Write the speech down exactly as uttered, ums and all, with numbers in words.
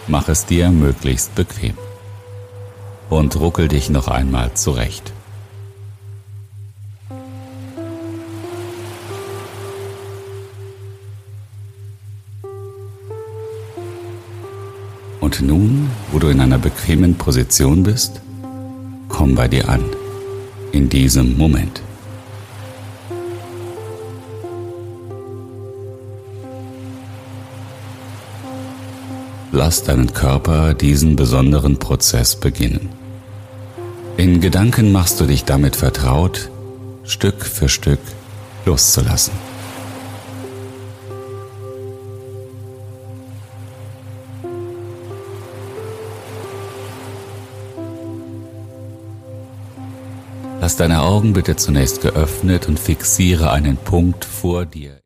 Mach es dir möglichst bequem und ruckel dich noch einmal zurecht. Und nun, wo du in einer bequemen Position bist, komm bei dir an, in diesem Moment. Lass deinen Körper diesen besonderen Prozess beginnen. In Gedanken machst du dich damit vertraut, Stück für Stück loszulassen. Lass deine Augen bitte zunächst geöffnet und fixiere einen Punkt vor dir.